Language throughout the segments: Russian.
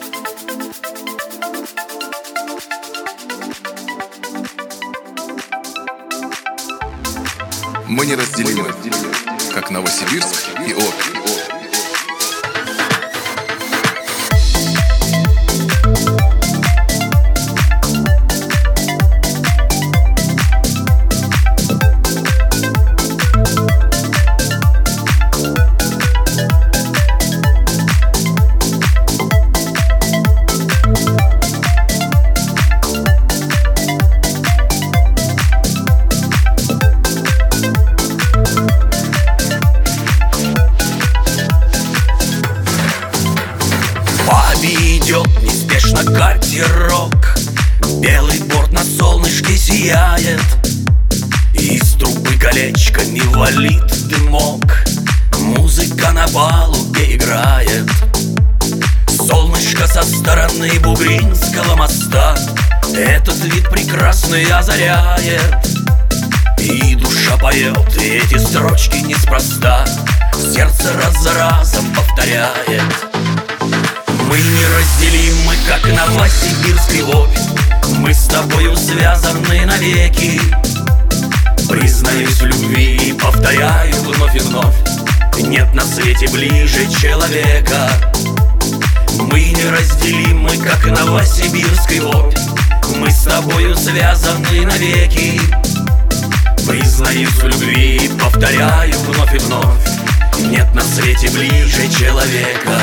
Мы неразделимы, как Новосибирск и Обь. Идет неспешно катерок, белый борт на солнышке сияет, из трубы колечками валит дымок, музыка на палубе играет. Солнышко со стороны Бугринского моста этот вид прекрасный озаряет, и душа поет эти строчки неспроста, сердце раз за разом повторяет. Мы неразделимы, как Новосибирск и Обь, мы с тобою связаны навеки. Признаюсь в любви и повторяю вновь и вновь, нет на свете ближе человека. Мы неразделимы, как Новосибирск и Обь, мы с тобою связаны навеки. Признаюсь в любви и повторяю вновь и вновь, нет на свете ближе человека.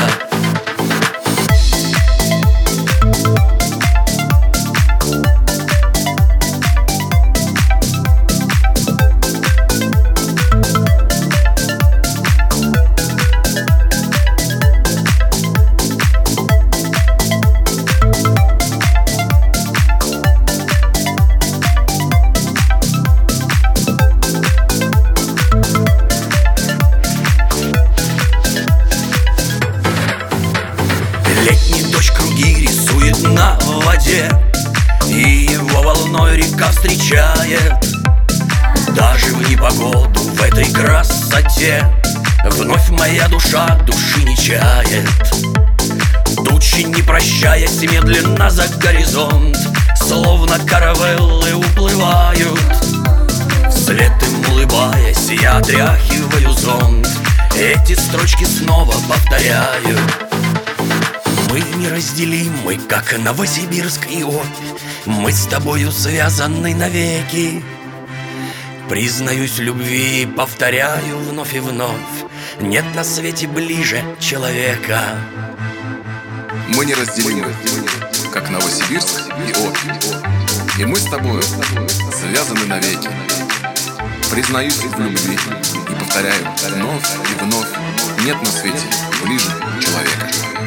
Летний дождь круги рисует на воде, и его волной река встречает. Даже в непогоду, в этой красоте, вновь моя душа души не чает. Тучи, не прощаясь, медленно за горизонт, словно каравеллы уплывают. Вслед им улыбаясь, я отряхиваю зонт, эти строчки снова повторяю. Мы неразделимы, как Новосибирск и Обь, мы с тобою связаны навеки. Признаюсь в любви и повторяю вновь и вновь, нет на свете ближе человека. Мы неразделимы, как Новосибирск и Обь, и мы с тобою связаны навеки. Признаюсь в любви и повторяю вновь и вновь, нет на свете ближе человека.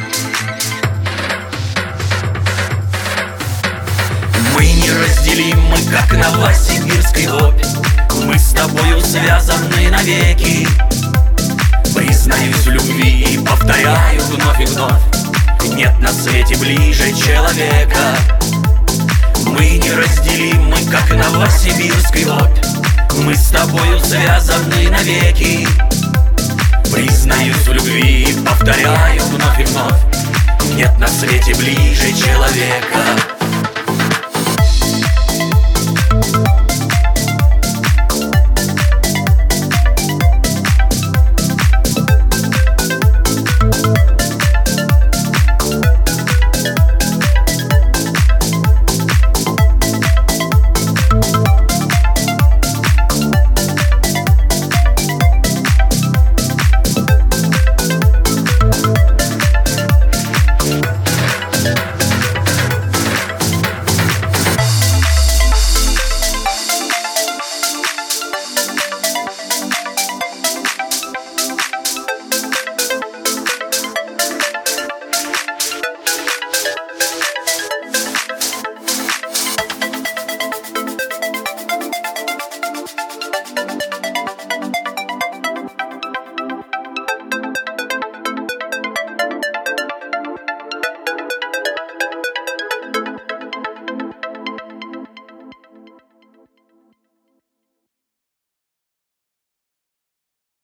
Мы неразделимы, как Новосибирск и Обь, мы с тобою связаны навеки. Признаюсь в любви и повторяю вновь и вновь, нет на свете ближе человека. Мы неразделимы, как Новосибирск и Обь, мы с тобою связаны навеки. Признаюсь в любви и повторяю вновь и вновь, нет на свете ближе человека.